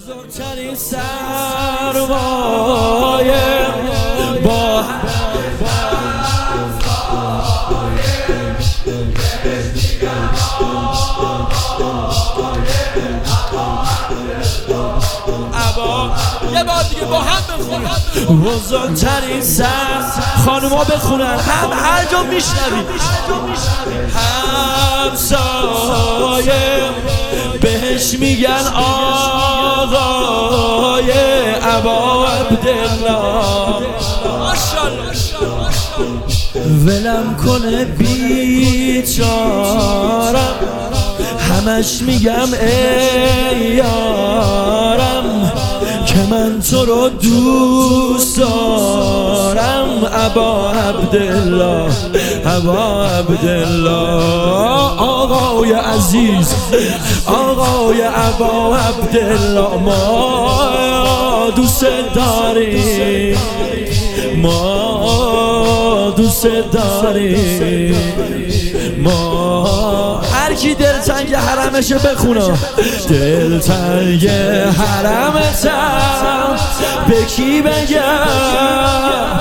بزرگترین سرمایه با یه بار دیگه با هم بخونن. بزرگترین سر خانوما بخونن، هم هر جا میشنوی، همسایه بهش میگن آقای ابا عبدالله. ولم کنه بیچارم، همش میگم ای یارم که من تو رو دوست دارم. ابا عبدالله، ابا عبدالله، آقای عزیز، آقای ابا عبدالله، ما دوست داریم، ما دوست داریم. ما هر کی دلتنگ حرمشه بخونه. دلتنگ حرمتم به کی بگم،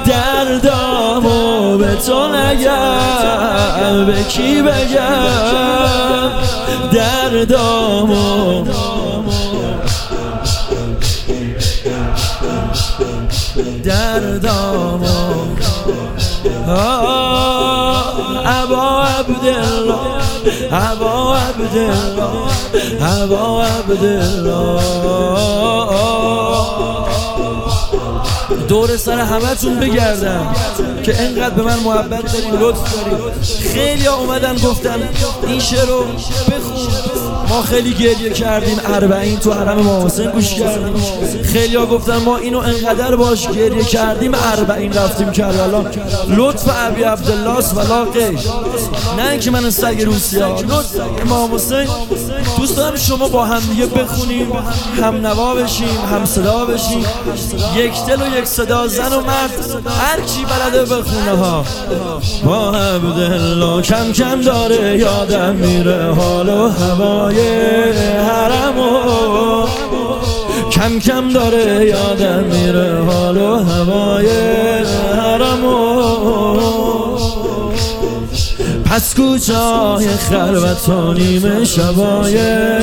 دردامو به تو نگم، به کی بگم دردامو. دردامو ابا عبدالله، ابا عبدالله، ابا عبدالله. دور سر همتون بگردم که انقدر به من محبت دارین، لطف دارین. خیلی ها اومدن گفتن این شعر رو بخون، ما خیلی گریه کردیم، 40 تو حرم امام حسین گوش کردیم. خیلی ها گفتن ما اینو انقدر باش گریه کردیم 40 رفتیم کربلا. لطف ابی عبدالله است ولا غیر، نه اینکه من سگ روسیه. لطف امام حسین. دوست دارم شما با هم دیگه بخونیم، هم نوا بشیم، هم صدا بشیم، یک دل و یک صدا، زن و مرد، هر کی بلده بخونه ها. با عبدالله کم کم داره یادم میره حال و هوای حرمو، کم کم داره یادم میره حال و هوای حرمو. پس کوچای خلوت و نیمه شبای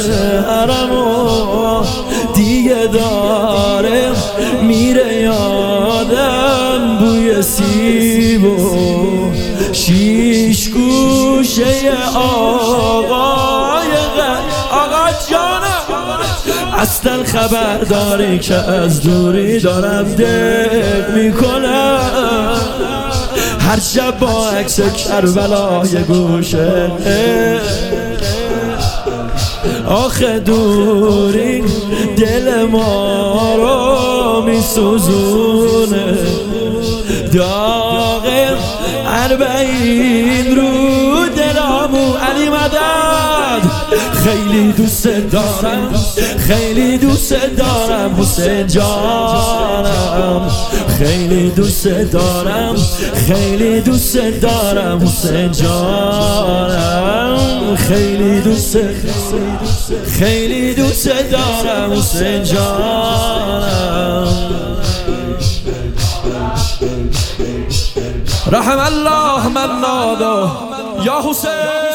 حرمو دیگه داره میره یادم، بوی سیب و شیش گوشه آقای آقا جانم. اصلا خبر داری که از دوری دارم دق میکنم، هر شب با عکس کربلای گوشه. آخه دوری دل ما رو میسوزونه، داغ 40 رو دلامو. علی مدد خیلی دوست دارم، خیلی دوست دارم حسین جانم، خیلی دوست دارم، خیلی دوست دارم حسین جانم، خیلی دوست، خیلی دوست دارم حسین جانم. رحم الله من نادا یا حسین.